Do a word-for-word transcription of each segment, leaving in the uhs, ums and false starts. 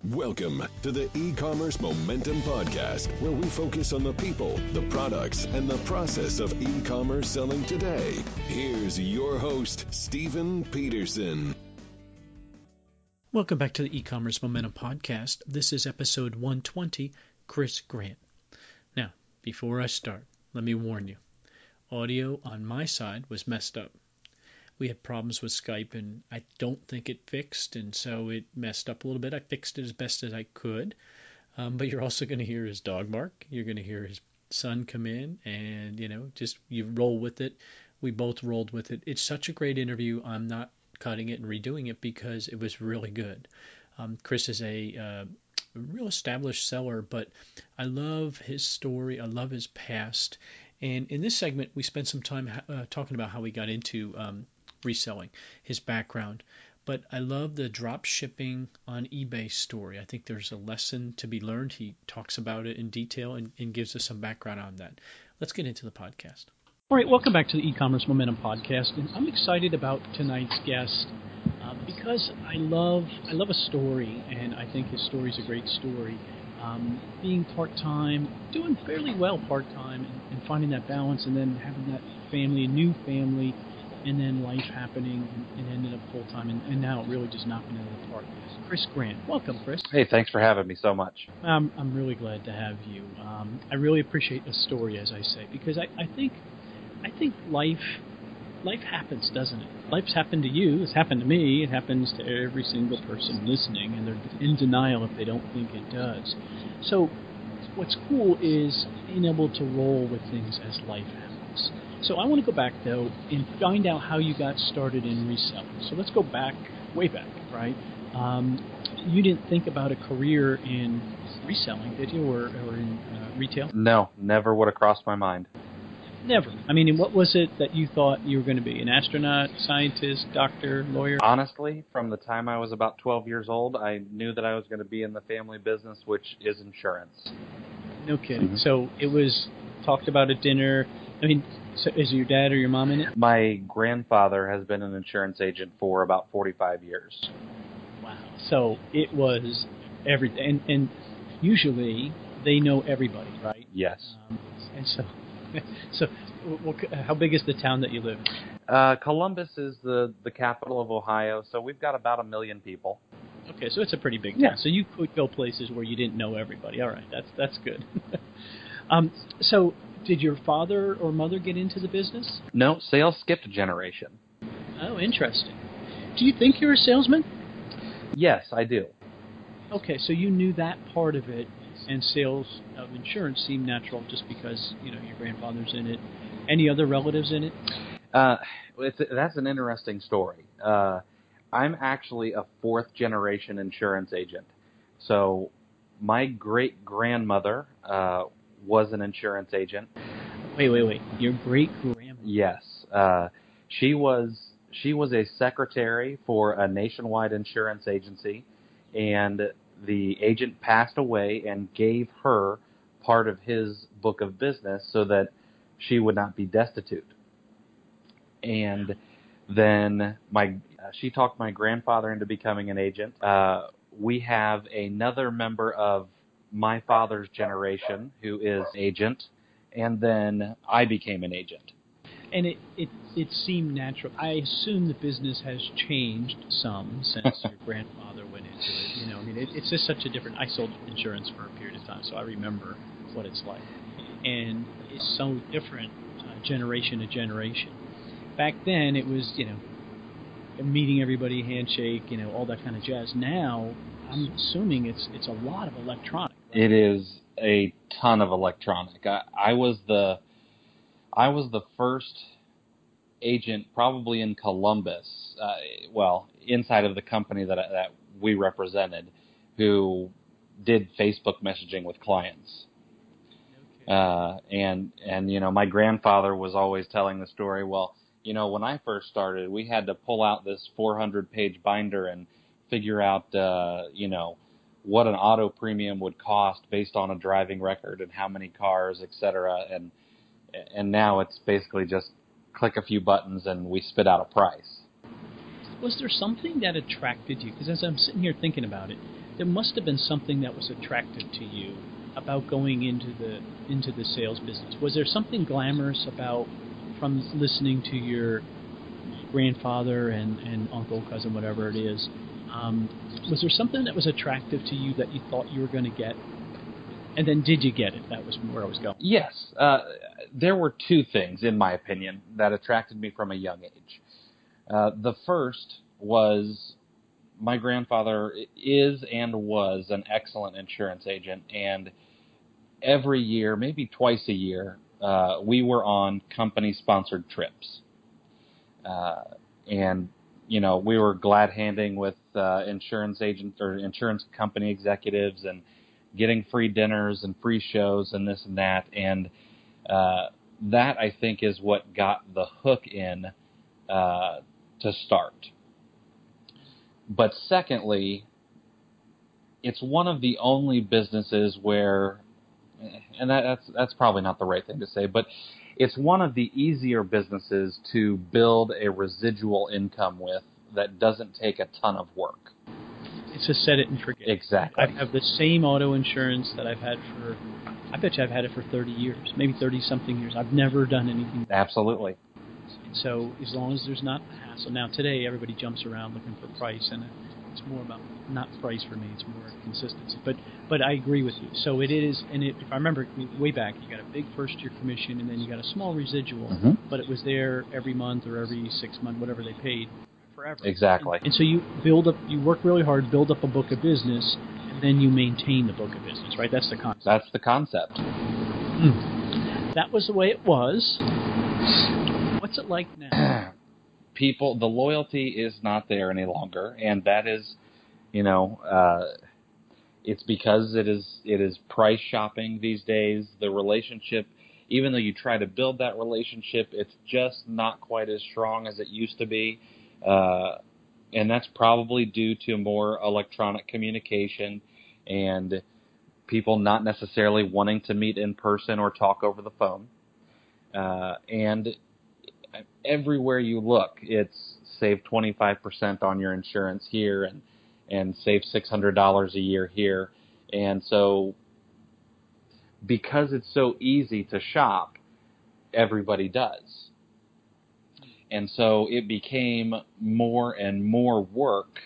Welcome to the E-Commerce Momentum Podcast, where we focus on the people, the products, and the process of e-commerce selling today. Here's your host, Stephen Peterson. Welcome back to the E-Commerce Momentum Podcast. This is episode one twenty, Chris Grant. Now, before I start, let me warn you. Audio on my side was messed up. We had problems with Skype, and I don't think it fixed, and so it messed up a little bit. I fixed it as best as I could, um, but you're also going to hear his dog bark. You're going to hear his son come in, and, you know, just you roll with it. We both rolled with it. It's such a great interview. I'm not cutting it and redoing it because it was really good. Um, Chris is a uh, real established seller, but I love his story. I love his past. And in this segment, we spent some time uh, talking about how we got into um, reselling, his background. But I love the drop shipping on eBay story. I think there's a lesson to be learned. He talks about it in detail and, and gives us some background on that. Let's get into the podcast. All right, welcome back to the E-Commerce Momentum Podcast. And I'm excited about tonight's guest uh, because I love I love a story, and I think his story is a great story. Um, being part-time, doing fairly well part-time, and, and finding that balance, and then having that family, a new family, and then life happening, and, and ended up full-time, and, and now really just knocking it out of the park. Chris Grant. Welcome, Chris. Hey, thanks for having me so much. Um, I'm really glad to have you. Um, I really appreciate the story, as I say, because I, I think I think life life happens, doesn't it? Life's happened to you. It's happened to me. It happens to every single person listening, and they're in denial if they don't think it does. So what's cool is being able to roll with things as life happens. So I want to go back, though, and find out how you got started in reselling. So let's go back, way back, right? Um, you didn't think about a career in reselling, did you, or, or in uh, retail? No, never would have crossed my mind. Never. I mean, what was it that you thought you were going to be? An astronaut, scientist, doctor, lawyer? Honestly, from the time I was about twelve years old, I knew that I was going to be in the family business, which is insurance. No kidding. Mm-hmm. So it was talked about at dinner. I mean, so is your dad or your mom in it? My grandfather has been an insurance agent for about forty-five years. Wow. So it was everything. And, and usually they know everybody, right? Yes. Um, and so... So, what, how big is the town that you live in? Uh, Columbus is the, the capital of Ohio, so we've got about a million people. Okay, so it's a pretty big town. Yeah. So you could go places where you didn't know everybody. All right, that's that's good. um, so, did your father or mother get into the business? No, sales skipped a generation. Oh, interesting. Do you think you're a salesman? Yes, I do. Okay, so you knew that part of it. And sales of insurance seemed natural just because, you know, your grandfather's in it. Any other relatives in it? Uh, it's, that's an interesting story. Uh, I'm actually a fourth-generation insurance agent. So my great-grandmother uh, was an insurance agent. Wait, wait, wait. Your great-grandmother? Yes. Uh, she was she was a secretary for a nationwide insurance agency, and the agent passed away and gave her part of his book of business so that she would not be destitute. And then my uh, she talked my grandfather into becoming an agent. Uh, we have another member of my father's generation who is agent, and then I became an agent. And it, it, it seemed natural. I assume the business has changed some since your grandfather went into it. You know, I mean, it, it's just such a different... I sold insurance for a period of time, so I remember what it's like. And it's so different uh, generation to generation. Back then, it was, you know, meeting everybody, handshake, you know, all that kind of jazz. Now, I'm assuming it's it's a lot of electronic. Right? It is a ton of electronic. I, I was the... I was the first agent probably in Columbus, uh, well, inside of the company that that we represented, who did Facebook messaging with clients. Uh, and, and, you know, my grandfather was always telling the story, well, you know, when I first started, we had to pull out this four hundred page binder and figure out, uh, you know, what an auto premium would cost based on a driving record and how many cars, et cetera. And, And now it's basically just click a few buttons and we spit out a price. Was there something that attracted you? Because as I'm sitting here thinking about it, there must have been something that was attractive to you about going into the into the sales business. Was there something glamorous about, from listening to your grandfather and, and uncle, cousin, whatever it is, um, was there something that was attractive to you that you thought you were going to get? And then did you get it? That was where I was going. Yes. Uh, there were two things, in my opinion, that attracted me from a young age. Uh, the first was my grandfather is and was an excellent insurance agent, and every year, maybe twice a year, uh, we were on company-sponsored trips. Uh, and, you know, we were glad-handing with uh, insurance agents or insurance company executives and getting free dinners and free shows and this and that. And uh, that, I think, is what got the hook in uh, to start. But secondly, it's one of the only businesses where, and that, that's that's probably not the right thing to say, but it's one of the easier businesses to build a residual income with that doesn't take a ton of work. It's a set it and forget. Exactly. I have the same auto insurance that I've had for, I bet you I've had it for thirty years, maybe thirty-something years. I've never done anything. Absolutely. So as long as there's not hassle. Now today everybody jumps around looking for price, and it's more about not price for me. It's more consistency. But but I agree with you. So it is, and it, if I remember way back, you got a big first year commission, and then you got a small residual, mm-hmm. but it was there every month or every six months, whatever they paid, forever. Exactly. And, and so you build up, you work really hard, build up a book of business, and then you maintain the book of business, right? That's the concept. That's the concept. Mm. That was the way it was. What's it like now? People, the loyalty is not there any longer, and that is, you know, uh, it's because it is it is price shopping these days. The relationship, even though you try to build that relationship, it's just not quite as strong as it used to be, uh, and that's probably due to more electronic communication and people not necessarily wanting to meet in person or talk over the phone, uh, and everywhere you look, it's save twenty-five percent on your insurance here and, and save six hundred dollars a year here. And so because it's so easy to shop, everybody does. And so it became more and more work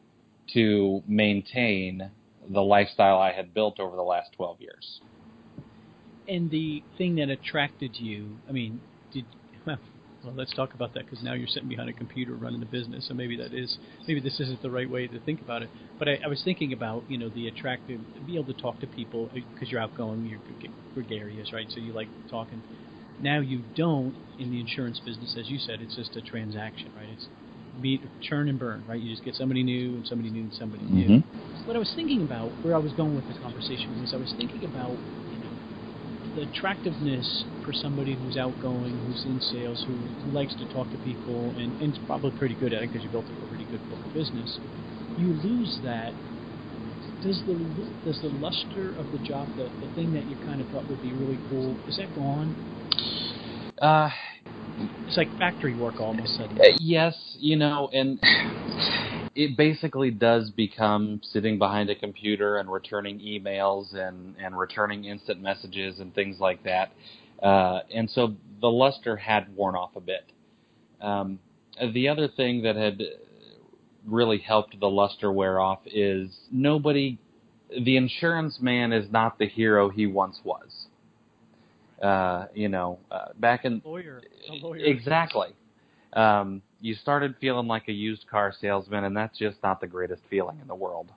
to maintain the lifestyle I had built over the last twelve years. And the thing that attracted you, I mean, did well, well let's talk about that, because now you're sitting behind a computer running a business, so maybe that is, maybe this isn't the right way to think about it. But I, I was thinking about, you know, the attractive, be able to talk to people, because you're outgoing, you're gregarious, right? So you like talking. Now you don't in the insurance business, as you said, it's just a transaction, right? It's beat, churn and burn, right? You just get somebody new and somebody new and somebody Mm-hmm. new. What I was thinking about, where I was going with the conversation was, I was thinking about, you know, the attractiveness for somebody who's outgoing, who's in sales, who, who likes to talk to people, and, and is probably pretty good at it because you built up a pretty good book of business. You lose that. Does the does the luster of the job, the, the thing that you kind of thought would be really cool, is that gone? Uh, it's like factory work all of a sudden. Yes, you know, and it basically does become sitting behind a computer and returning emails and, and returning instant messages and things like that. Uh, and so the luster had worn off a bit. Um, the other thing that had really helped the luster wear off is nobody, the insurance man is not the hero he once was. Uh, you know, uh, back in... Lawyer. A lawyer. Exactly. Um, you started feeling like a used car salesman, and that's just not the greatest feeling in the world.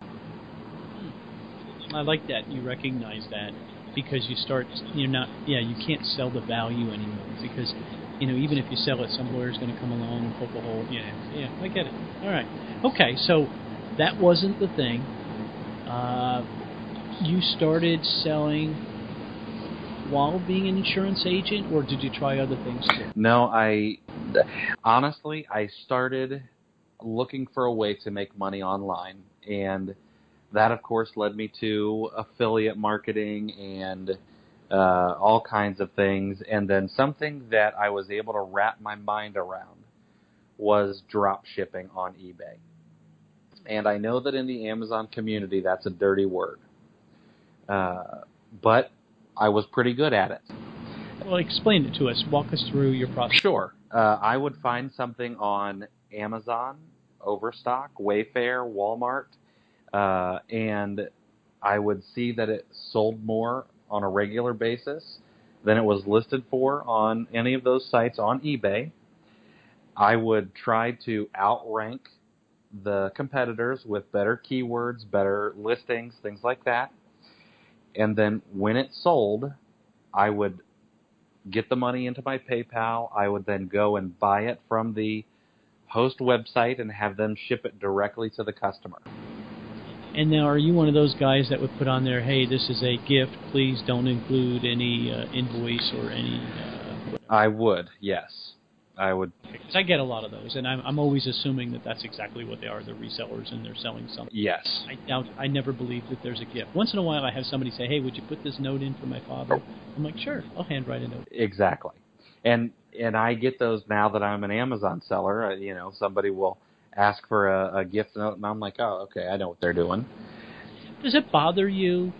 I like that you recognize that, because you start, you're not, yeah, you can't sell the value anymore, because, you know, even if you sell it, some lawyer's going to come along and poke a hole, you know, yeah, I get it. All right. Okay, so that wasn't the thing. Uh, you started selling while being an insurance agent, or did you try other things too? No, I, honestly, I started looking for a way to make money online, and that, of course, led me to affiliate marketing and uh, all kinds of things. And then something that I was able to wrap my mind around was drop shipping on eBay. And I know that in the Amazon community, that's a dirty word. Uh, but I was pretty good at it. Well, explain it to us. Walk us through your process. Sure. Uh, I would find something on Amazon, Overstock, Wayfair, Walmart, uh, and I would see that it sold more on a regular basis than it was listed for on any of those sites on eBay. I would try to outrank the competitors with better keywords, better listings, things like that. And then when it sold, I would get the money into my PayPal. I would then go and buy it from the host website and have them ship it directly to the customer. And now, are you one of those guys that would put on there, hey, this is a gift, please don't include any uh, invoice or any... Uh, I would, yes. I would. Because I get a lot of those, and I'm, I'm always assuming that that's exactly what they are. They're resellers and they're selling something. Yes. I doubt, I never believe that there's a gift. Once in a while I have somebody say, hey, would you put this note in for my father? I'm like, sure, I'll handwrite a note. Exactly. And and I get those now that I'm an Amazon seller. You know, somebody will ask for a, a gift note, and I'm like, oh, okay, I know what they're doing. Does it bother you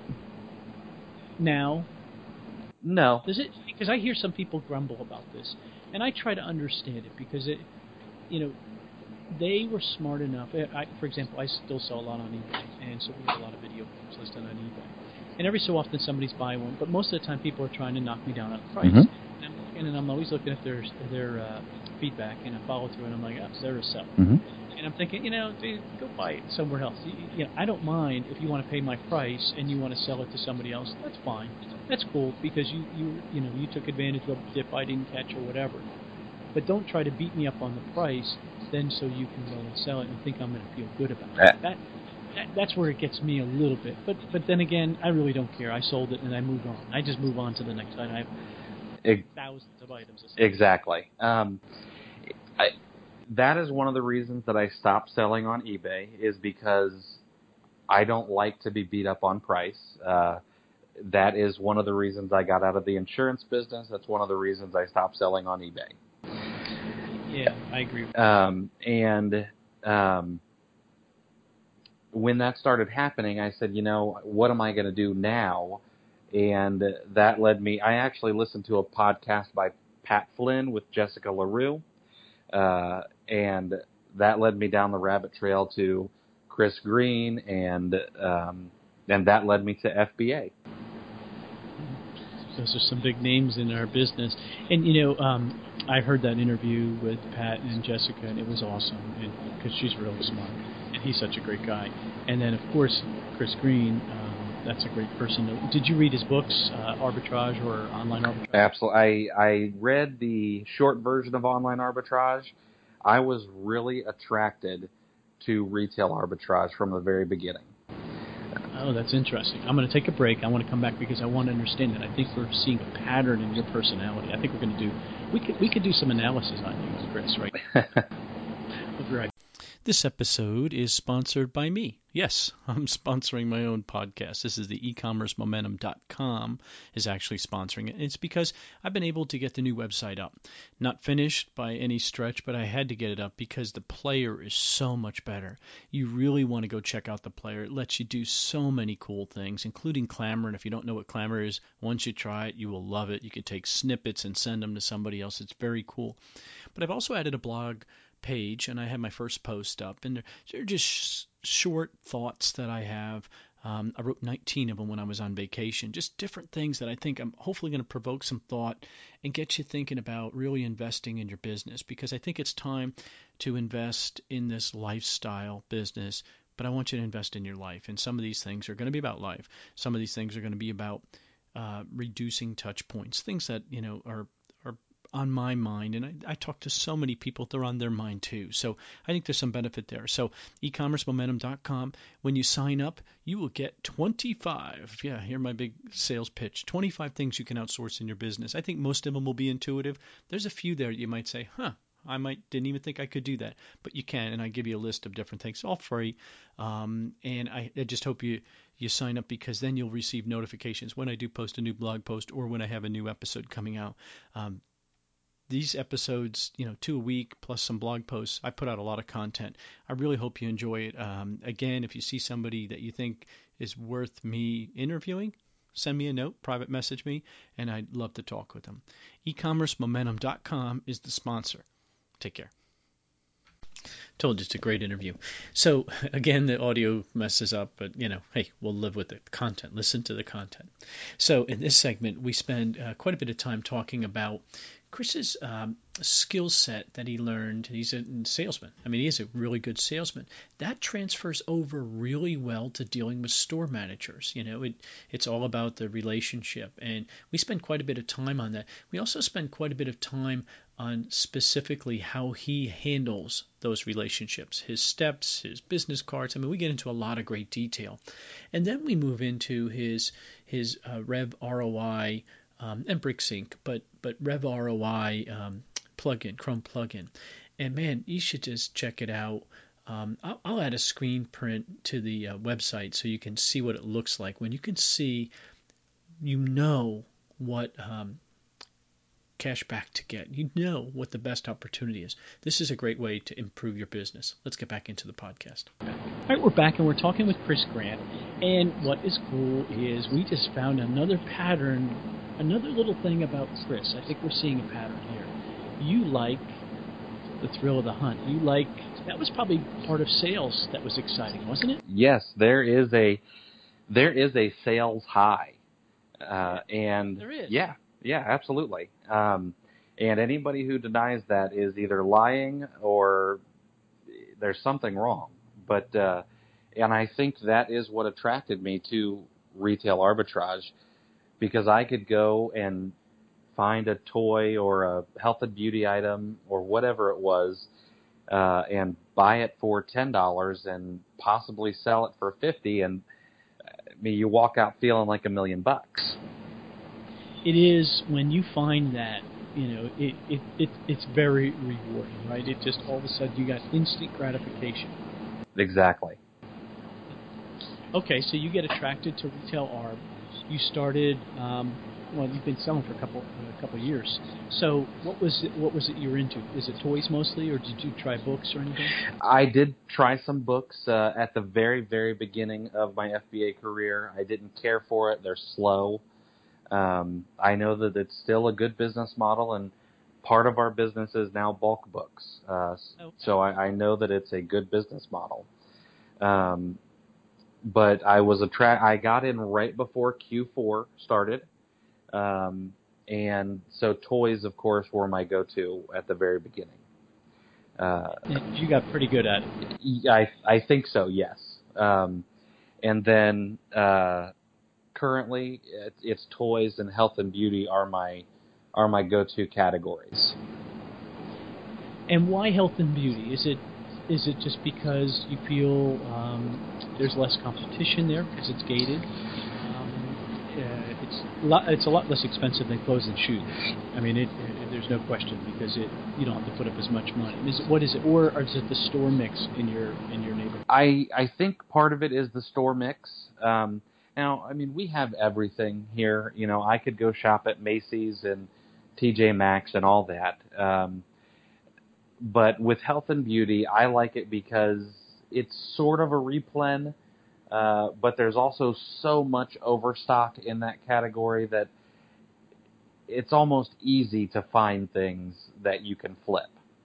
now? No. Does it? Because I hear some people grumble about this, and I try to understand it because it, you know, they were smart enough. I, for example, I still sell a lot on eBay, and so we have a lot of video games listed on eBay. And every so often somebody's buying one, but most of the time people are trying to knock me down on the price. Mm-hmm. And I'm looking, and I'm always looking at their their uh, feedback, and I follow through, and I'm like, oh, they're a seller. Mm-hmm. And I'm thinking, you know, dude, go buy it somewhere else. You, you know, I don't mind if you want to pay my price and you want to sell it to somebody else. That's fine. That's cool because you, you, you know, you took advantage of a dip I didn't catch or whatever. But don't try to beat me up on the price, then so you can go and sell it and think I'm going to feel good about it. That, that that's where it gets me a little bit. But but then again, I really don't care. I sold it and I moved on. I just move on to the next item. I have it, thousands of items. Exactly. Um, I. That is one of the reasons that I stopped selling on eBay, is because I don't like to be beat up on price. Uh, that is one of the reasons I got out of the insurance business. That's one of the reasons I stopped selling on eBay. Yeah, I agree. Um, and um, when that started happening, I said, you know, what am I going to do now? And that led me, I actually listened to a podcast by Pat Flynn with Jessica LaRue. Uh, and that led me down the rabbit trail to Chris Green, and um, and that led me to F B A. Those are some big names in our business. And, you know, um, I heard that interview with Pat and Jessica, and it was awesome, and because she's really smart, and he's such a great guy. And then, of course, Chris Green, um, that's a great person. Did you read his books, uh, Arbitrage or Online Arbitrage? Absolutely. I, I read the short version of Online Arbitrage. I was really attracted to retail arbitrage from the very beginning. Oh, that's interesting. I'm going to take a break. I want to come back because I want to understand it. I think we're seeing a pattern in your personality. I think we're going to do, we could, we could do some analysis on you and Chris, right? We'll be right. This episode is sponsored by me. Yes, I'm sponsoring my own podcast. This is the e commerce momentum dot com is actually sponsoring it. It's because I've been able to get the new website up. Not finished by any stretch, but I had to get it up because the player is so much better. You really want to go check out the player. It lets you do so many cool things, including Clamor. And if you don't know what Clamor is, once you try it, you will love it. You can take snippets and send them to somebody else. It's very cool. But I've also added a blog page, and I had my first post up, and they're just sh- short thoughts that I have. Um, I wrote nineteen of them when I was on vacation, just different things that I think I'm hopefully going to provoke some thought and get you thinking about really investing in your business, because I think it's time to invest in this lifestyle business, but I want you to invest in your life, and some of these things are going to be about life. Some of these things are going to be about uh, reducing touch points, things that, you know, are are on my mind, and I, I talk to so many people, they're on their mind too. So I think there's some benefit there. So e commerce momentum dot com, when you sign up, you will get twenty-five, yeah, here's my big sales pitch, twenty-five things you can outsource in your business. I think most of them will be intuitive. There's a few there you might say, huh, I might didn't even think I could do that, but you can, and I give you a list of different things, all free. Um, and I, I just hope you you sign up, because then you'll receive notifications when I do post a new blog post or when I have a new episode coming out. Um, these episodes, you know, two a week plus some blog posts, I put out a lot of content. I really hope you enjoy it. Um, again, if you see somebody that you think is worth me interviewing, send me a note, private message me, and I'd love to talk with them. e commerce momentum dot com is the sponsor. Take care. Told you it's a great interview. So again, the audio messes up, but you know, hey, we'll live with the content. Listen to the content. So in this segment, we spend uh, quite a bit of time talking about Chris's um, skill set that he learned. He's a salesman. I mean, he is a really good salesman. That transfers over really well to dealing with store managers. You know, it it's all about the relationship, and we spend quite a bit of time on that. We also spend quite a bit of time on specifically how he handles those relationships, his steps, his business cards. I mean, we get into a lot of great detail. And then we move into his his uh, Rev R O I um, and BrickSync, but but Rev R O I um, plugin, Chrome plugin. And man, you should just check it out. Um, I'll, I'll add a screen print to the uh, website so you can see what it looks like. When you can see, you know what um, cash back to get. You know what the best opportunity is. This is a great way to improve your business. Let's get back into the podcast. All right, we're back and we're talking with Chris Grant. And what is cool is we just found another pattern, another little thing about Chris. I think we're seeing a pattern here. You like the thrill of the hunt. You like, that was probably part of sales that was exciting, wasn't it? Yes, there is a there is a sales high. Uh, and There is. Yeah, yeah, absolutely. Um, and anybody who denies that is either lying or there's something wrong. But uh, and I think that is what attracted me to retail arbitrage, because I could go and find a toy or a health and beauty item or whatever it was, uh, and buy it for ten dollars and possibly sell it for fifty, and I mean, you walk out feeling like a million bucks. It is, when you find that, you know, it, it, it it's very rewarding, right? It just, all of a sudden, you got instant gratification. Exactly. Okay, so you get attracted to retail arb. You started, um, well, you've been selling for a couple a couple years. So what was it, what was it you were into? Is it toys mostly, or did you try books or anything? I did try some books uh, at the very, very beginning of my F B A career. I didn't care for it. They're slow. Um, I know that it's still a good business model, and part of our business is now bulk books. Uh, okay. So I, I know that it's a good business model. Um, but I was attra- I got in right before Q four started. Um, and so toys, of course, were my go-to at the very beginning. Uh, you got pretty good at it. I, I think so, yes. Um, and then uh, currently, it, it's toys and health and beauty are my are my go-to categories. And why health and beauty? Is it is it just because you feel um, there's less competition there because it's gated? Uh, it's a lot, it's a lot less expensive than clothes and shoes. I mean, it, it, there's no question, because it you don't have to put up as much money. Is it, what is it, or, or is it the store mix in your in your neighborhood? I I think part of it is the store mix. Um, now, I mean, we have everything here. You know, I could go shop at Macy's and T J Maxx and all that. Um, but with health and beauty, I like it because it's sort of a replen. Uh, but there's also so much overstock in that category that it's almost easy to find things that you can flip.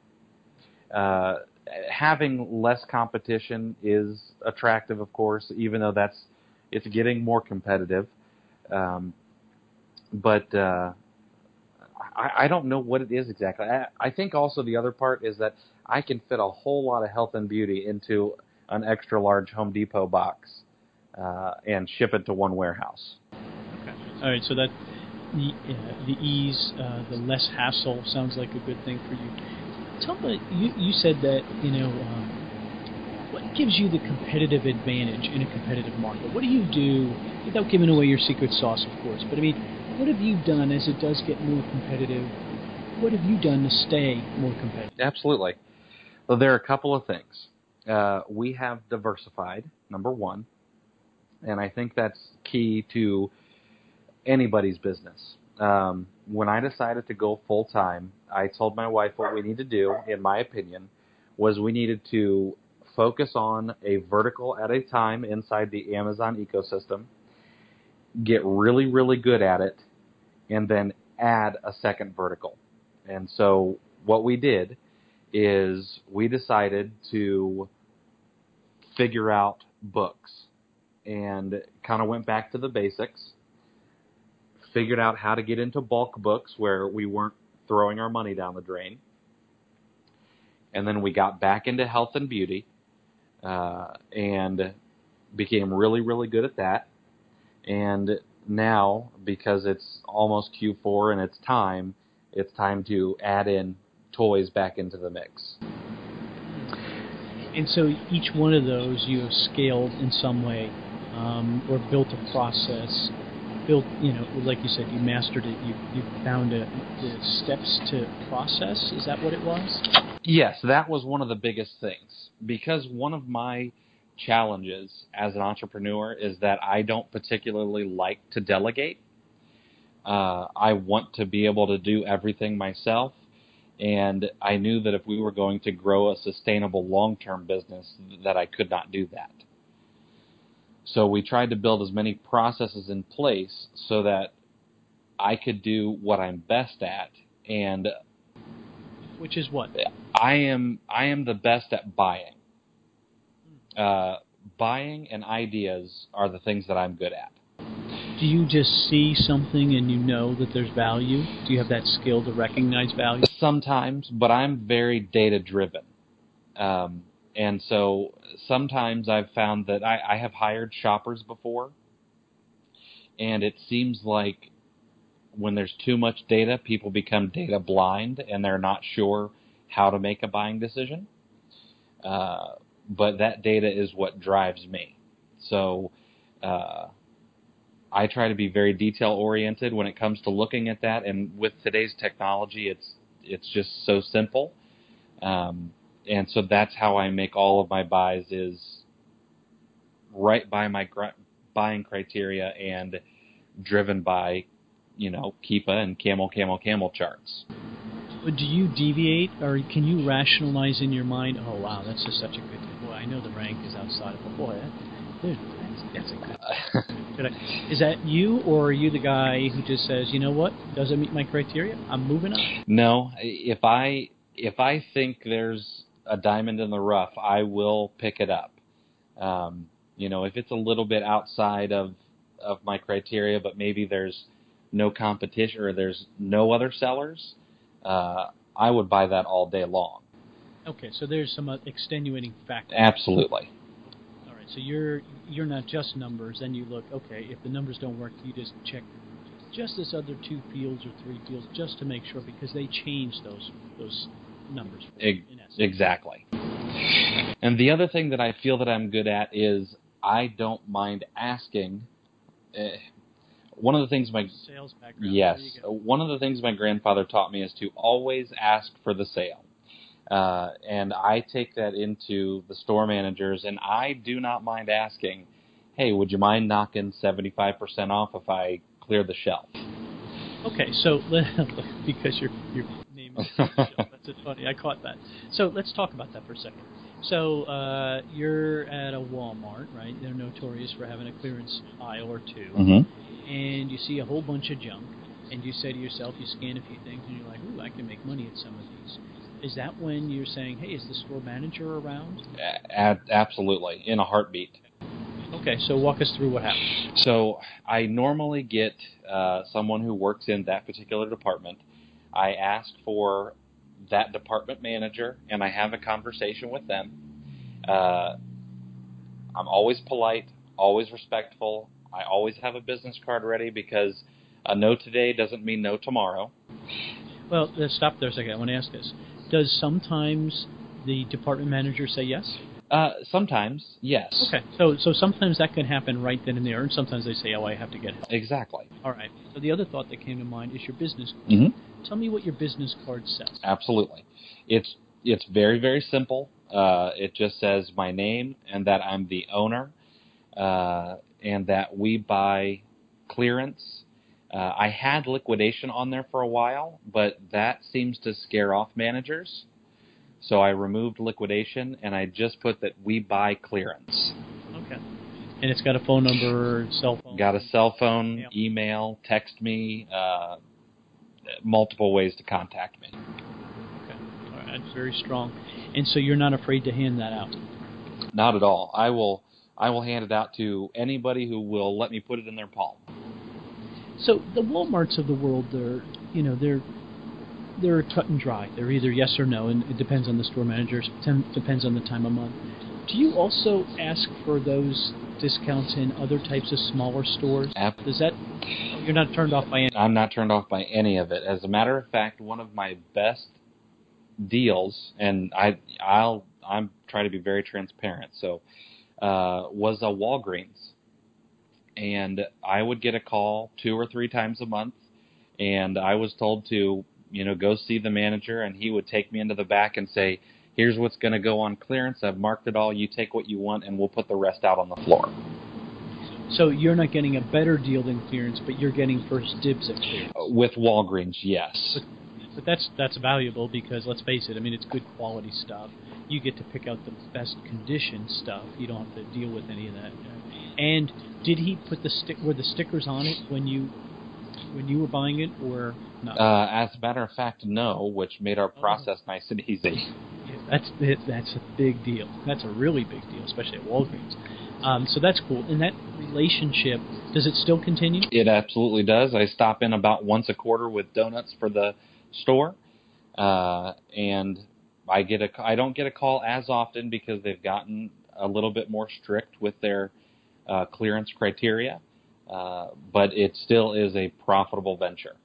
Uh, having less competition is attractive, of course, even though that's it's getting more competitive. Um, but uh, I, I don't know what it is exactly. I, I think also the other part is that I can fit a whole lot of health and beauty into an extra large Home Depot box. Uh, and ship it to one warehouse. Okay. All right. So that the uh, the ease, uh, the less hassle sounds like a good thing for you. Tell me, you you said that you know um, what gives you the competitive advantage in a competitive market? What do you do without giving away your secret sauce, of course? But I mean, what have you done as it does get more competitive? What have you done to stay more competitive? Absolutely. Well, there are a couple of things. Uh, we have diversified, number one. And I think that's key to anybody's business. Um, when I decided to go full-time, I told my wife what we need to do, in my opinion, was we needed to focus on a vertical at a time inside the Amazon ecosystem, get really, really good at it, and then add a second vertical. And so what we did is we decided to figure out books and kind of went back to the basics, figured out how to get into bulk books where we weren't throwing our money down the drain. And then we got back into health and beauty uh, and became really, really good at that. And now, because it's almost Q four and it's time, it's time to add in toys back into the mix. And so each one of those you have scaled in some way, um, or built a process, built, you know, like you said, you mastered it, you, you found a, the steps to process, is that what it was? Yes, that was one of the biggest things. Because one of my challenges as an entrepreneur is that I don't particularly like to delegate. Uh, I want to be able to do everything myself. And I knew that if we were going to grow a sustainable long-term business, that I could not do that. So we tried to build as many processes in place so that I could do what I'm best at. And which is what? I am I am the best at buying. Uh, buying and ideas are the things that I'm good at. Do you just see something and you know that there's value? Do you have that skill to recognize value? Sometimes, but I'm very data-driven. Um, and so sometimes I've found that I, I have hired shoppers before, and it seems like when there's too much data, people become data blind, and they're not sure how to make a buying decision. Uh, but that data is what drives me. So uh, I try to be very detail-oriented when it comes to looking at that, and with today's technology, it's it's just so simple. Um, and so that's how I make all of my buys, is right by my gr- buying criteria and driven by, you know, Keepa and Camel, Camel, Camel charts. But do you deviate, or can you rationalize in your mind, oh, wow, that's just such a good thing. Boy, I know the rank is outside of it. Boy, that, that's, that's a good thing. Is that you, or are you the guy who just says, you know what, doesn't meet my criteria, I'm moving on? No, if I if I think there's a diamond in the rough, I will pick it up. Um, you know, if it's a little bit outside of, of my criteria, but maybe there's no competition or there's no other sellers, uh, I would buy that all day long. Okay, so there's some uh, extenuating factors. Absolutely. All right, so you're you're not just numbers. Then you look, okay, if the numbers don't work, you just check just this other two fields or three fields just to make sure, because they change those those numbers for you, in essence. Exactly. And the other thing that I feel that I'm good at is I don't mind asking. Uh, one of the things my sales background. yes, one of the things my grandfather taught me is to always ask for the sale. Uh, and I take that into the store managers, and I do not mind asking, hey, would you mind knocking seventy-five percent off if I clear the shelf? Okay, so because your your name is shelf, that's it, funny. I caught that. So let's talk about that for a second. So uh, you're at a Walmart, right? They're notorious for having a clearance aisle or two, mm-hmm. and you see a whole bunch of junk, and you say to yourself, you scan a few things, and you're like, ooh, I can make money at some of these. Is that when you're saying, hey, is the store manager around? A- absolutely, in a heartbeat. Okay, so walk us through what happens. So I normally get uh, someone who works in that particular department. I ask for that department manager, and I have a conversation with them. Uh, I'm always polite, always respectful. I always have a business card ready, because a no today doesn't mean no tomorrow. Well, let's stop there a second. I want to ask this. Does sometimes the department manager say yes? Uh, sometimes, yes. Okay, so so sometimes that can happen right then and there, and sometimes they say, oh, I have to get help. Exactly. All right, so the other thought that came to mind is your business card. Mm-hmm. Tell me what your business card says. Absolutely. It's it's very, very simple. Uh, it just says my name and that I'm the owner, uh, and that we buy clearance Uh, I had liquidation on there for a while, but that seems to scare off managers. So I removed liquidation, and I just put that we buy clearance. Okay. And it's got a phone number, cell phone? Got a cell phone, yeah. email, text me, uh, multiple ways to contact me. Okay. All right. That's very strong. And so you're not afraid to hand that out? Not at all. I will I will hand it out to anybody who will let me put it in their palm. So the Walmarts of the world, they're, you know, they're they're cut and dry. They're either yes or no, and it depends on the store managers, depends on the time of month. Do you also ask for those discounts in other types of smaller stores? Ab- Does that, you're not turned off by any? I'm not turned off by any of it. As a matter of fact, one of my best deals, and I, I'll, I'm trying to be very transparent, so, uh, was a Walgreens. And I would get a call two or three times a month, and I was told to, you know, go see the manager, and he would take me into the back and say, here's what's going to go on clearance. I've marked it all. You take what you want, and we'll put the rest out on the floor. So you're not getting a better deal than clearance, but you're getting first dibs at clearance. With Walgreens, yes. But, but that's that's valuable because, let's face it, I mean, it's good quality stuff. You get to pick out the best condition stuff. You don't have to deal with any of that. And did he put the stick? Were the stickers on it when you when you were buying it, or not? Uh, as a matter of fact, no, which made our process oh. nice and easy. Yeah, that's that's a big deal. That's a really big deal, especially at Walgreens. Um, so that's cool. And that relationship, does it still continue? It absolutely does. I stop in about once a quarter with donuts for the store, uh, and I get a. I don't get a call as often because they've gotten a little bit more strict with their uh, clearance criteria, uh, but it still is a profitable venture.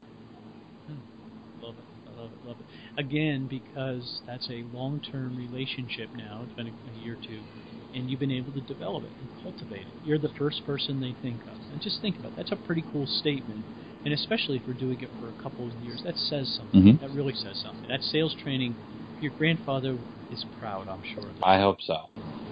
Hmm. Love it. I love it. Love it. Again, because that's a long-term relationship now. It's been a, a year or two. And you've been able to develop it and cultivate it. You're the first person they think of. And just think about it. That's a pretty cool statement. And especially if we're doing it for a couple of years, that says something. Mm-hmm. That really says something. That sales training, your grandfather is proud, I'm sure. I hope so.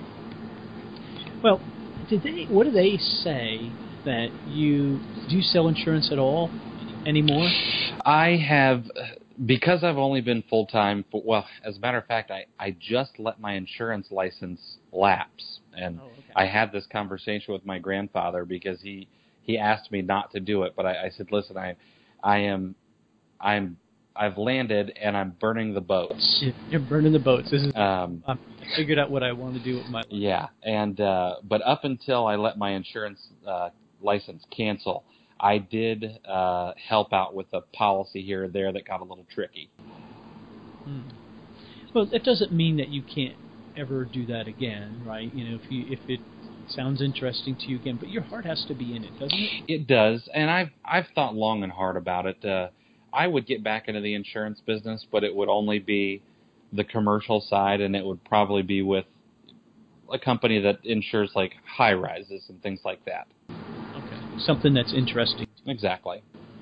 Well, did they? What do they say that you... Do you sell insurance at all anymore? I have... Because I've only been full-time, for, well, as a matter of fact, I, I just let my insurance license lapse. And oh, okay. I had this conversation with my grandfather because he, he asked me not to do it. But I, I said, listen, I I am, I'm, I've landed and I'm burning the boats. You're burning the boats. This is, um, I figured out what I want to do with my life. Yeah. And, uh, but up until I let my insurance uh, license cancel, I did uh, help out with a policy here or there that got a little tricky. Hmm. Well, it doesn't mean that you can't ever do that again, right? You know, if you if it sounds interesting to you again, but your heart has to be in it, doesn't it? It does, and I've I've thought long and hard about it. Uh, I would get back into the insurance business, but it would only be the commercial side, and it would probably be with a company that insures like high rises and things like that. Something that's interesting. Exactly.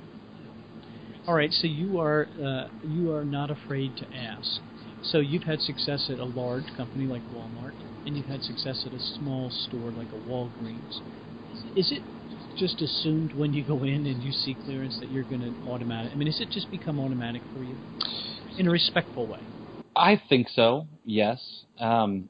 All right, so you are uh, you are not afraid to ask. So you've had success at a large company like Walmart, and you've had success at a small store like a Walgreens. Is it just assumed when you go in and you see clearance that you're going to automatic? I mean, is it just become automatic for you in a respectful way? I think so. Yes. Um,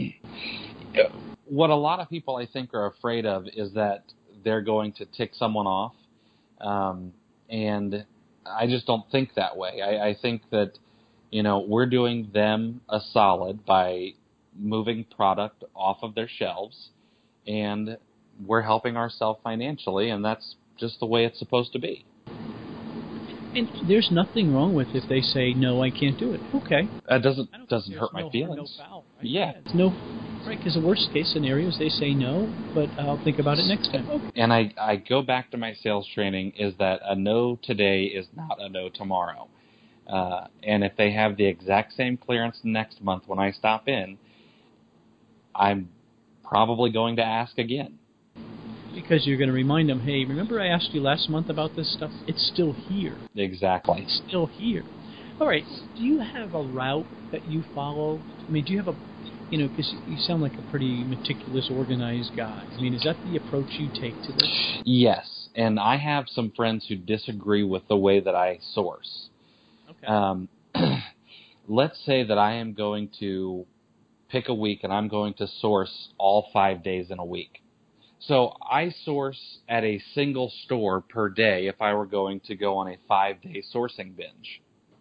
what a lot of people I think are afraid of is that they're going to tick someone off, um, and I just don't think that way. I, I think that, you know, we're doing them a solid by moving product off of their shelves, and we're helping ourselves financially, and that's just the way it's supposed to be. And there's nothing wrong with if they say, no, I can't do it. Okay. That doesn't doesn't hurt my no feelings. Harm, no foul, right? Yeah. yeah. It's no, right, because the worst case scenario is they say no, but I'll think about it next time. Okay. And I, I go back to my sales training is that a no today is not a no tomorrow. Uh, and if they have the exact same clearance next month when I stop in, I'm probably going to ask again. Because you're going to remind them, hey, remember I asked you last month about this stuff? It's still here. Exactly. It's still here. All right. Do you have a route that you follow? I mean, do you have a, you know, because you sound like a pretty meticulous, organized guy. I mean, is that the approach you take to this? Yes. and I have some friends who disagree with the way that I source. Okay. Um, let's say that I am going to pick a week and I'm going to source all five days in a week. So I source at a single store per day if I were going to go on a five-day sourcing binge.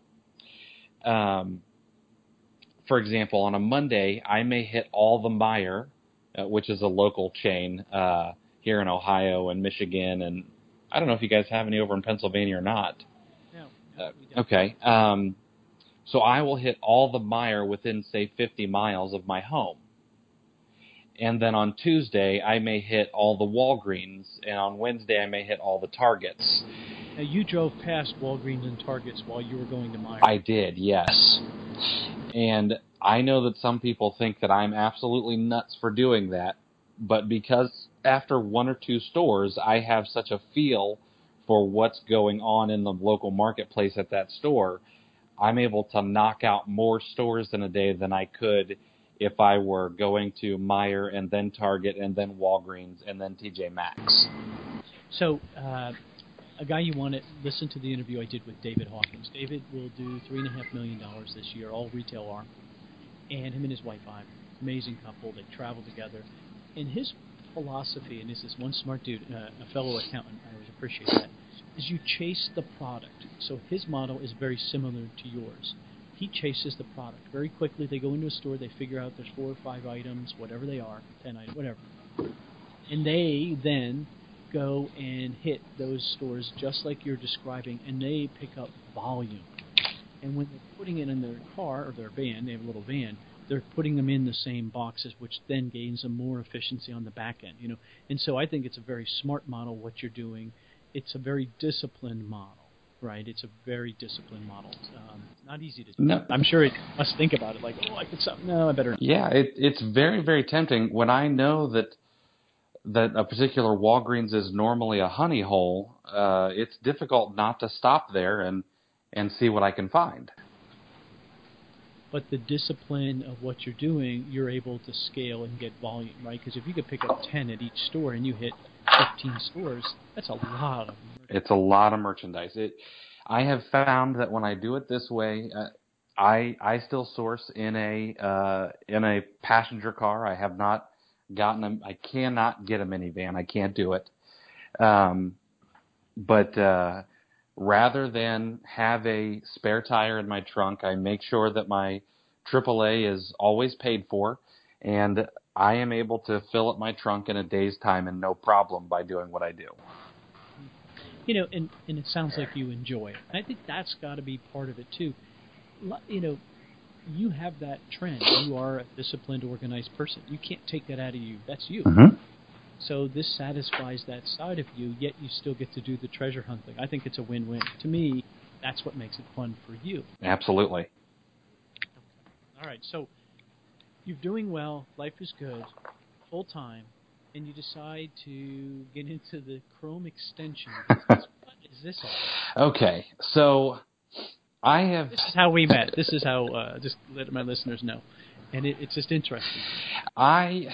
Um, for example, on a Monday, I may hit all the Meijer, uh, which is a local chain uh, here in Ohio and Michigan, and I don't know if you guys have any over in Pennsylvania or not. No, no Uh, we don't. okay. Um, so I will hit all the Meijer within, say, fifty miles of my home. And then on Tuesday, I may hit all the Walgreens, and on Wednesday, I may hit all the Targets. Now, you drove past Walgreens and Targets while you were going to Meijer. I did, yes. And I know that some people think that I'm absolutely nuts for doing that, but because after one or two stores, I have such a feel for what's going on in the local marketplace at that store, I'm able to knock out more stores in a day than I could if I were going to Meijer and then Target and then Walgreens and then T J Maxx. So, uh, a guy you want to listen to the interview I did with David Hawkins. David will do three and a half million dollars this year, all retail arm, and him and his wife, Ivan, amazing couple. They travel together, and his philosophy, and this is one smart dude, uh, a fellow accountant, I always appreciate that, is you chase the product. So his model is very similar to yours. He chases the product. Very quickly, they go into a store, they figure out there's four or five items, whatever they are, ten items, whatever. And they then go and hit those stores just like you're describing, and they pick up volume. And when they're putting it in their car or their van, they have a little van, they're putting them in the same boxes, which then gains them more efficiency on the back end. You know, and so I think it's a very smart model what you're doing. It's a very disciplined model. Right, it's a very disciplined model. Um, not easy to do. No. I'm sure it must think about it like, oh, I could stop. No, I better not. Yeah, it, it's very, very tempting when I know that that a particular Walgreens is normally a honey hole. Uh, it's difficult not to stop there and and see what I can find. But the discipline of what you're doing, you're able to scale and get volume, right? Because if you could pick up ten at each store and you hit fifteen stores, that's a lot of It's a lot of merchandise. It, I have found that when I do it this way, uh, I I still source in a uh, in a passenger car. I have not gotten a, I cannot get a minivan. I can't do it. Um, but uh, rather than have a spare tire in my trunk, I make sure that my triple A is always paid for, and I am able to fill up my trunk in a day's time and no problem by doing what I do. You know, and, and it sounds like you enjoy it. I think that's got to be part of it, too. You know, you have that trend. You are a disciplined, organized person. You can't take that out of you. That's you. Mm-hmm. So this satisfies that side of you, yet you still get to do the treasure hunting. I think it's a win-win. To me, that's what makes it fun for you. Absolutely. All right, so you're doing well. Life is good, full-time. And you decide to get into the Chrome extension business. What is this all? Okay, so I have... This is how we met. This is how, uh, just let my listeners know. And it, it's just interesting. I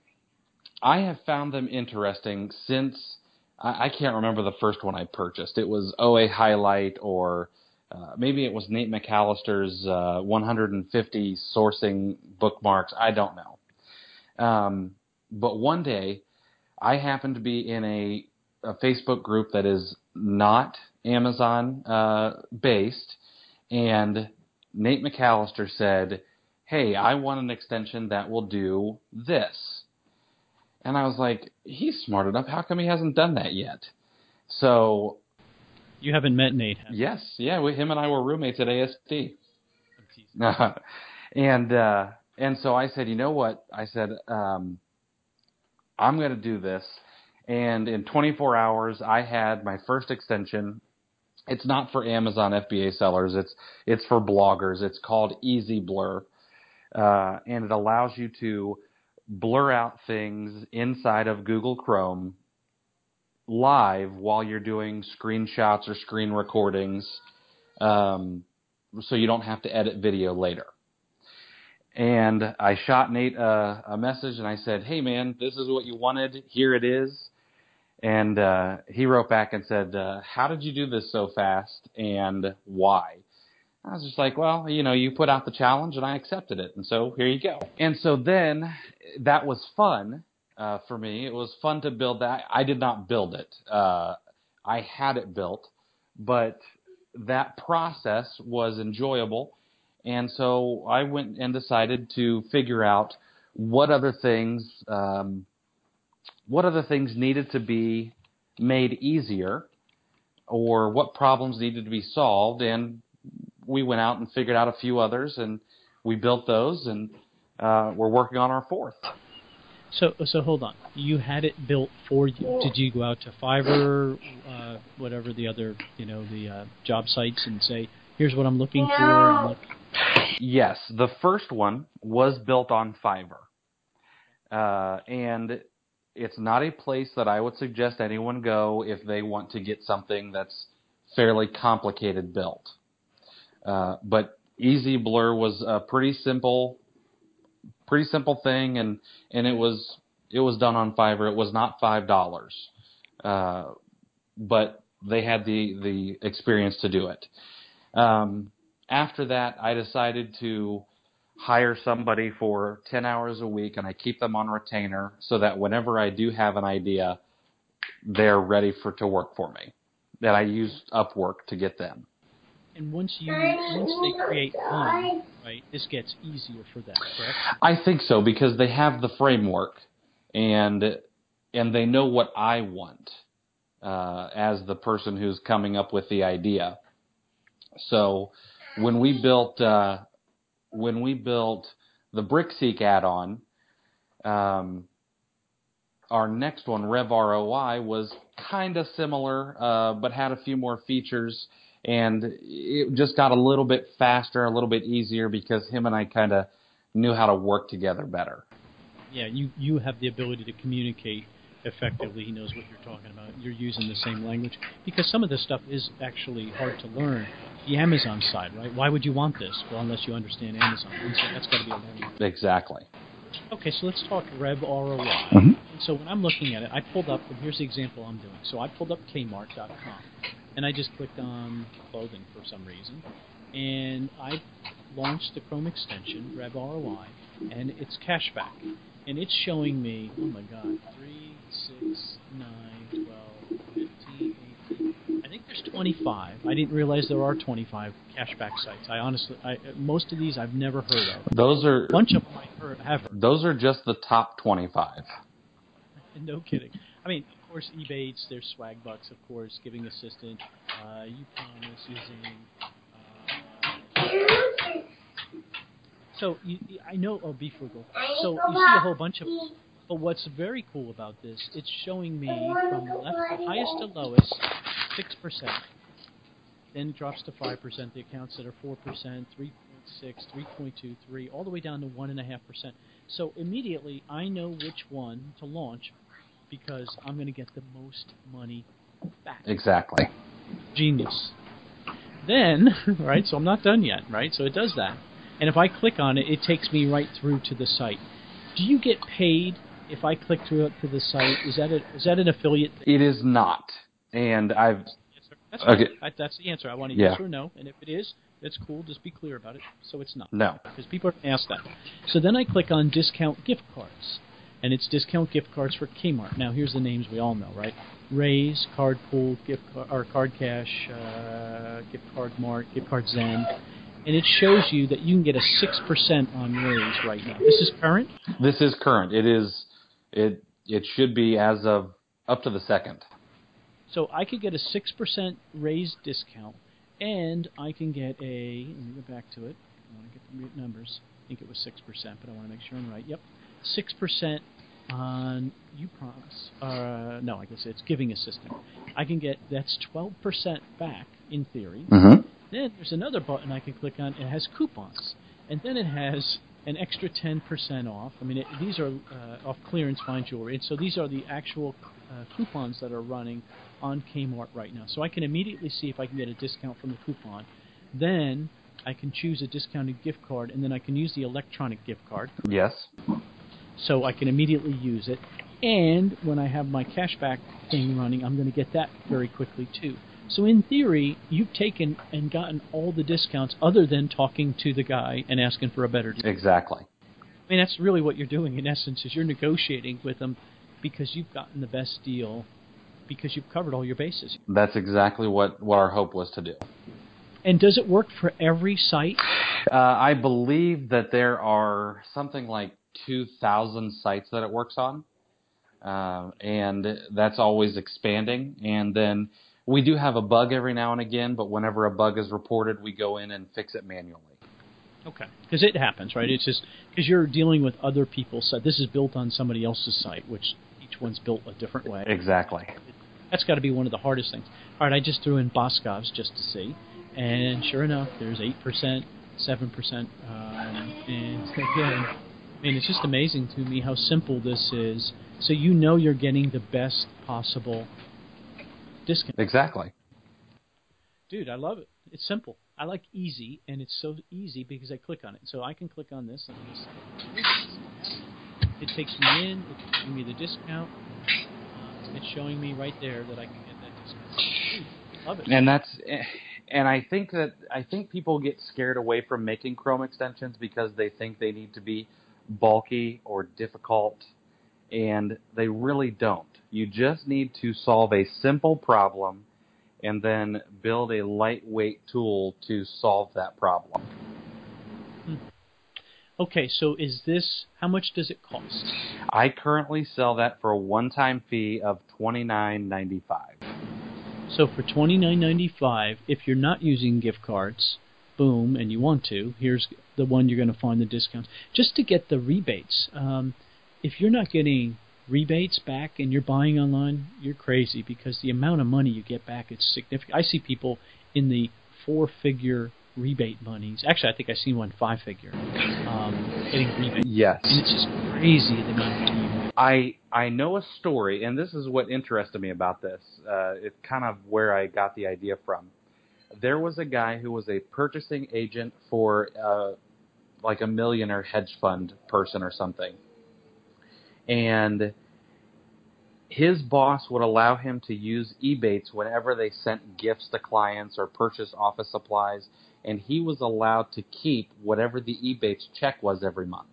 I have found them interesting since... I, I can't remember the first one I purchased. It was O A Highlight, or uh, maybe it was Nate McAllister's uh, one hundred fifty sourcing bookmarks. I don't know. Um... But one day, I happened to be in a, a Facebook group that is not Amazon uh, based, and Nate McAllister said, hey, I want an extension that will do this. And I was like, he's smart enough. How come he hasn't done that yet? So... You haven't met Nate, have you? Yes. Yeah, we, him and I were roommates at A S T. and, uh, and so I said, you know what? I said... Um, I'm going to do this. And in twenty-four hours, I had my first extension. It's not for Amazon F B A sellers. It's it's for bloggers. It's called Easy Blur. Uh, and it allows you to blur out things inside of Google Chrome live while you're doing screenshots or screen recordings, um, so you don't have to edit video later. And I shot Nate a, a message, and I said, hey, man, this is what you wanted. Here it is. And uh, he wrote back and said, uh, how did you do this so fast and why? I was just like, well, you know, you put out the challenge and I accepted it. And so here you go. And so then that was fun uh, for me. It was fun to build that. I did not build it. Uh, I had it built, but that process was enjoyable. And so I went and decided to figure out what other things, um, what other things needed to be made easier, or what problems needed to be solved. And we went out and figured out a few others, and we built those, and uh, we're working on our fourth. So, so hold on. You had it built for you. Did you go out to Fiverr, uh, whatever the other, you know, the uh, job sites, and say, "Here's what I'm looking for"? I'm looking... Yes, the first one was built on Fiverr, uh, and it's not a place that I would suggest anyone go if they want to get something that's fairly complicated built. Uh, but Easy Blur was a pretty simple, pretty simple thing, and, and it was it was done on Fiverr. It was not five dollars, uh, but they had the the experience to do it. Um, after that, I decided to hire somebody for ten hours a week, and I keep them on retainer so that whenever I do have an idea, they're ready for to work for me. That I use Upwork to get them. And once you once they create one, right, this gets easier for them, correct? I think so, because they have the framework, and and they know what I want uh, as the person who's coming up with the idea. So when we built uh, when we built the BrickSeek add-on, um, our next one, Rev R O I, was kind of similar, uh, but had a few more features. And it just got a little bit faster, a little bit easier, because him and I kind of knew how to work together better. Yeah, you, you have the ability to communicate effectively. He knows what you're talking about. You're using the same language. Because some of this stuff is actually hard to learn. The Amazon side, right? Why would you want this? Well, unless you understand Amazon. And so that's got to be a learning. Exactly. Okay, so let's talk Rev R O I. Mm-hmm. And so when I'm looking at it, I pulled up, and here's the example I'm doing. So I pulled up Kmart dot com. And I just clicked on clothing for some reason. And I launched the Chrome extension, Rev R O I, and it's cashback. And it's showing me, oh my God, three, six, nine, twelve, fifteen, eighteen. I think there's twenty-five. I didn't realize there are twenty-five cashback sites. I honestly, I, most of these I've never heard of. Those are, a bunch of them I heard, have heard. Those are just the top twenty-five. No kidding. I mean, of course, Ebates, there's Swagbucks, of course, Giving Assistant, uh, You Promise, using. Uh, so you, I know, oh, Be Frugal. So you see a whole bunch of. But what's very cool about this, it's showing me from left, highest to lowest, six percent. Then it drops to five percent. The accounts that are four percent, three point six, three point two, three, all the way down to one point five percent. So immediately I know which one to launch because I'm going to get the most money back. Exactly. Genius. Then, right, so I'm not done yet, right? So it does that. And if I click on it, it takes me right through to the site. Do you get paid if I click through to the site? Is that a, is that an affiliate thing? It is not. And I've... That's okay. I, that's the answer. I want a yeah. yes or no. And if it is, that's cool. Just be clear about it. So it's not. No. Because people ask that. So then I click on discount gift cards. And it's discount gift cards for Kmart. Now, here's the names we all know, right? Raise, Card Pool, gift car, or Card Cash, uh, Gift Card Mart, Gift Card Zen. And it shows you that you can get a six percent on Raise right now. This is current? This is current. It is, it, it should be as of up to the second. So I could get a six percent Raise discount, and I can get a, let me go back to it. I want to get the numbers. I think it was six percent, but I want to make sure I'm right. Yep, six percent on You Promise. Uh, no, I guess it's Giving Assistant. I can get, that's twelve percent back, in theory. Mm-hmm. Then there's another button I can click on. It has coupons. And then it has an extra ten percent off. I mean, it, these are uh, off clearance fine jewelry. And so these are the actual uh, coupons that are running on Kmart right now. So I can immediately see if I can get a discount from the coupon. Then I can choose a discounted gift card, and then I can use the electronic gift card. Yes. So I can immediately use it. And when I have my cashback thing running, I'm going to get that very quickly too. So in theory, you've taken and gotten all the discounts other than talking to the guy and asking for a better deal. Exactly. I mean, that's really what you're doing in essence, is you're negotiating with them because you've gotten the best deal because you've covered all your bases. That's exactly what, what our hope was to do. And does it work for every site? Uh, I believe that there are something like two thousand sites that it works on, uh, and that's always expanding. And then we do have a bug every now and again, but whenever a bug is reported, we go in and fix it manually. Okay, because it happens, right? It's just because you're dealing with other people's site. This is built on somebody else's site, which each one's built a different way. Exactly. That's got to be one of the hardest things. All right, I just threw in Boscov's just to see, and sure enough, there's eight percent, seven percent, um, and again, I mean, it's just amazing to me how simple this is. So you know you're getting the best possible discount. Exactly. Dude, I love it. It's simple. I like easy, and it's so easy because I click on it. So I can click on this, and just, it takes me in, it's giving me the discount, uh, it's showing me right there that I can get that discount. Dude, love it. And that's, and I think that I think people get scared away from making Chrome extensions because they think they need to be bulky or difficult, and they really don't. You just need to solve a simple problem and then build a lightweight tool to solve that problem. Hmm. Okay, so is this, how much does it cost? I currently sell that for a one-time fee of twenty-nine ninety-five. So for twenty-nine ninety-five, if you're not using gift cards, boom, and you want to, here's the one you're going to find the discounts. Just to get the rebates. Um, if you're not getting rebates back and you're buying online, you're crazy because the amount of money you get back is significant. I see people in the four-figure rebate monies. Actually, I think I've seen one five-figure um, getting rebates. Yes. And it's just crazy the amount of money you get. I I know a story, and this is what interested me about this. Uh, it's kind of where I got the idea from. There was a guy who was a purchasing agent for uh, like a millionaire hedge fund person or something. And his boss would allow him to use Ebates whenever they sent gifts to clients or purchased office supplies, and he was allowed to keep whatever the Ebates check was every month.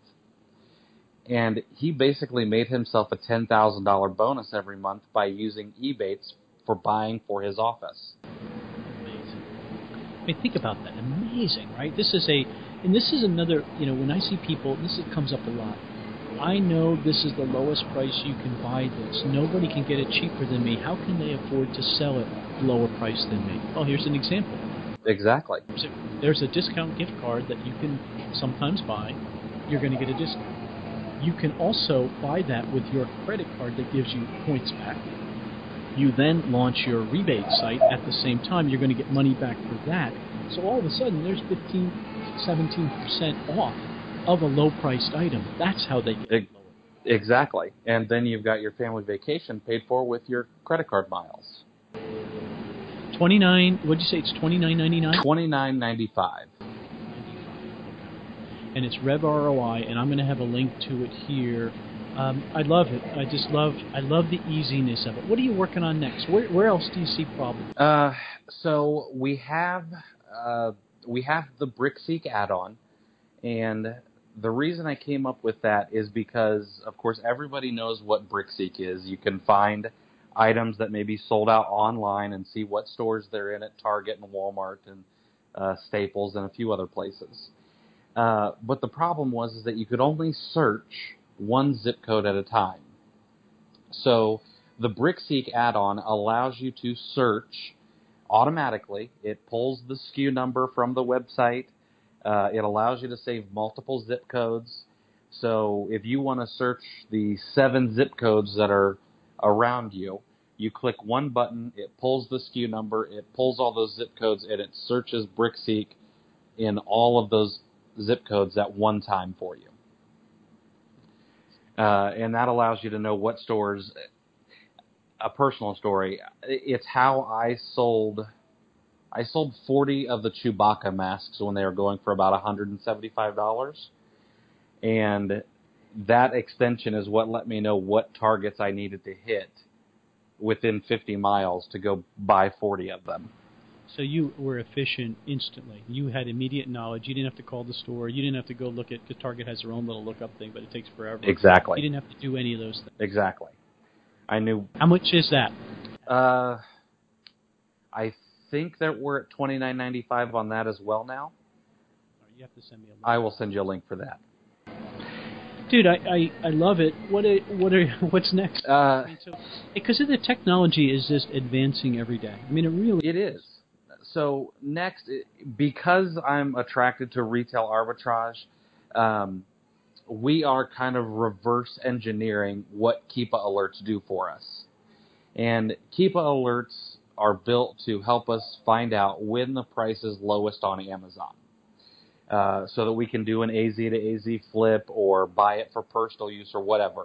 And he basically made himself a ten thousand dollars bonus every month by using Ebates for buying for his office. Amazing. I mean, think about that. Amazing, right? This is a, and this is another, you know, when I see people, this is, comes up a lot. I know this is the lowest price you can buy this. Nobody can get it cheaper than me. How can they afford to sell it lower price than me? Well, here's an example. Exactly. There's a, there's a discount gift card that you can sometimes buy. You're going to get a discount. You can also buy that with your credit card that gives you points back. You then launch your rebate site at the same time. You're going to get money back for that. So all of a sudden, there's fifteen, seventeen percent off of a low-priced item. That's how they get it lower. Exactly. And then you've got your family vacation paid for with your credit card miles. twenty-nine, what did you say, it's twenty-nine ninety-nine? twenty-nine ninety-five. And it's Rev R O I, and I'm going to have a link to it here. Um, I love it. I just love I love the easiness of it. What are you working on next? Where where else do you see problems? Uh, so we have uh, we have the BrickSeek add-on, and the reason I came up with that is because, of course, everybody knows what BrickSeek is. You can find items that may be sold out online and see what stores they're in at Target and Walmart and uh, Staples and a few other places. Uh, but the problem was is that you could only search one zip code at a time. So the BrickSeek add-on allows you to search automatically. It pulls the S K U number from the website. Uh, it allows you to save multiple zip codes. So if you want to search the seven zip codes that are around you, you click one button, it pulls the S K U number, it pulls all those zip codes, and it searches BrickSeek in all of those zip codes at one time for you. Uh, and that allows you to know what stores, a personal story, it's how I sold, I sold forty of the Chewbacca masks when they were going for about one hundred seventy-five dollars. And that extension is what let me know what targets I needed to hit within fifty miles to go buy forty of them. So you were efficient instantly. You had immediate knowledge. You didn't have to call the store. You didn't have to go look at, because Target has their own little lookup thing, but it takes forever. Exactly. You didn't have to do any of those things. Exactly. I knew. How much is that? Uh, I think that we're at twenty-nine ninety-five on that as well now. You have to send me a link. I will send you a link for that. Dude, I, I, I love it. What are, what are what's next? Uh, I mean, so, because the technology is just advancing every day. I mean, it really it is. So next, because I'm attracted to retail arbitrage, um, we are kind of reverse engineering what Keepa alerts do for us. And Keepa alerts are built to help us find out when the price is lowest on Amazon. Uh, so that we can do an A Z to A Z flip or buy it for personal use or whatever.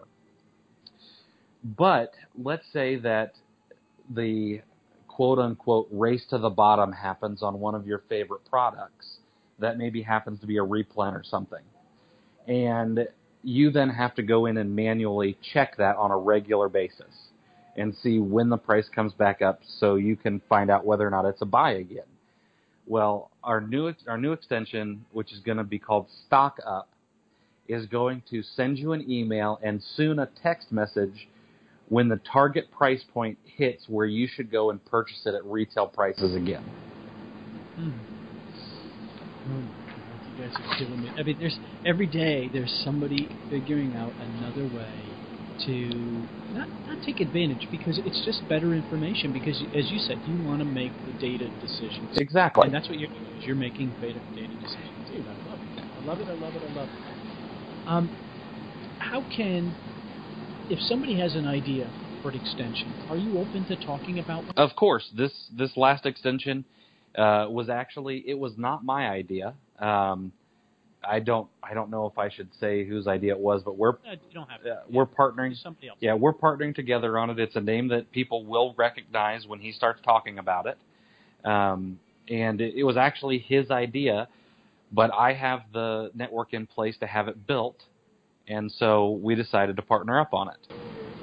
But let's say that the quote-unquote race to the bottom happens on one of your favorite products that maybe happens to be a replen or something. And you then have to go in and manually check that on a regular basis and see when the price comes back up so you can find out whether or not it's a buy again. Well, our new our new extension, which is going to be called Stock Up, is going to send you an email and soon a text message when the target price point hits where you should go and purchase it at retail prices again. Hmm. Oh my God, you guys are killing me. I mean, there's every day there's somebody figuring out another way to not not take advantage, because it's just better information. Because as you said, you want to make the data decisions. Exactly. And that's what you're doing. Is you're making data data decisions. Dude, I love it. I love it. I love it. I love it. Um, how can if somebody has an idea for an extension, are you open to talking about one? Of course. This this last extension uh, was actually, it was not my idea. Um, I don't I don't know if I should say whose idea it was, but we're Uh, you don't have to. uh, we're partnering. Somebody else. Yeah, we're partnering together on it. It's a name that people will recognize when he starts talking about it. Um, and it, it was actually his idea, but I have the network in place to have it built, and so we decided to partner up on it.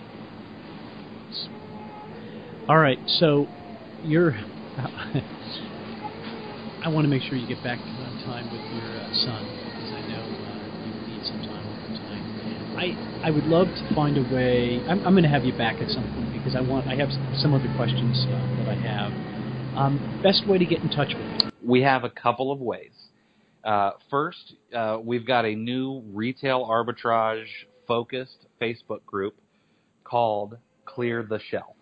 All right, so you're. I want to make sure you get back on time with your uh, son, because I know uh, you need some time with him tonight. I I would love to find a way. I'm, I'm going to have you back at some point, because I want. I have some other questions uh, that I have. Um, best way to get in touch with you? We have a couple of ways. Uh, first, uh, we've got a new retail arbitrage focused Facebook group called Clear the Shelf.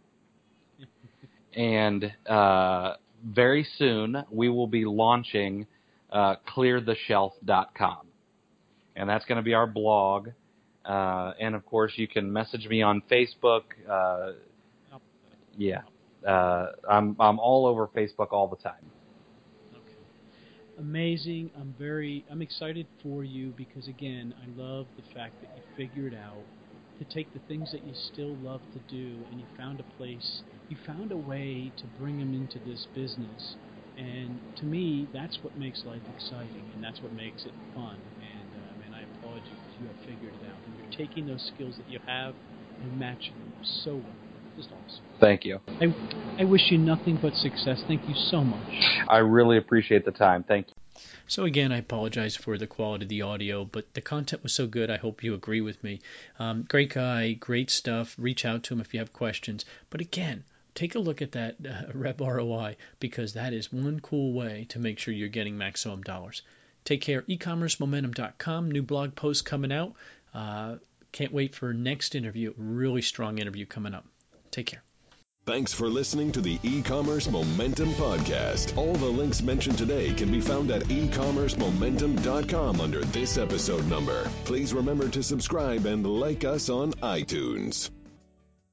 And uh, very soon we will be launching uh, clear the shelf dot com. And that's going to be our blog. Uh, and, of course, you can message me on Facebook. Uh, yeah. Uh, I'm I'm all over Facebook all the time. Okay. Amazing. I'm very. I'm excited for you, because again, I love the fact that you figured out to take the things that you still love to do, and you found a place. You found a way to bring them into this business. And to me, that's what makes life exciting, and that's what makes it fun. And uh, man, I applaud you, because you have figured it out, and you're taking those skills that you have and matching them so well. Just awesome. Thank you. I, I wish you nothing but success. Thank you so much. I really appreciate the time. Thank you. So again, I apologize for the quality of the audio, but the content was so good, I hope you agree with me. Um, great guy, great stuff. Reach out to him if you have questions. But again, take a look at that uh, Rev R O I, because that is one cool way to make sure you're getting maximum dollars. Take care. e commerce momentum dot com, new blog post coming out. Uh, can't wait for next interview. Really strong interview coming up. Take care. Thanks for listening to the E-Commerce Momentum Podcast. All the links mentioned today can be found at e commerce momentum dot com under this episode number. Please remember to subscribe and like us on iTunes.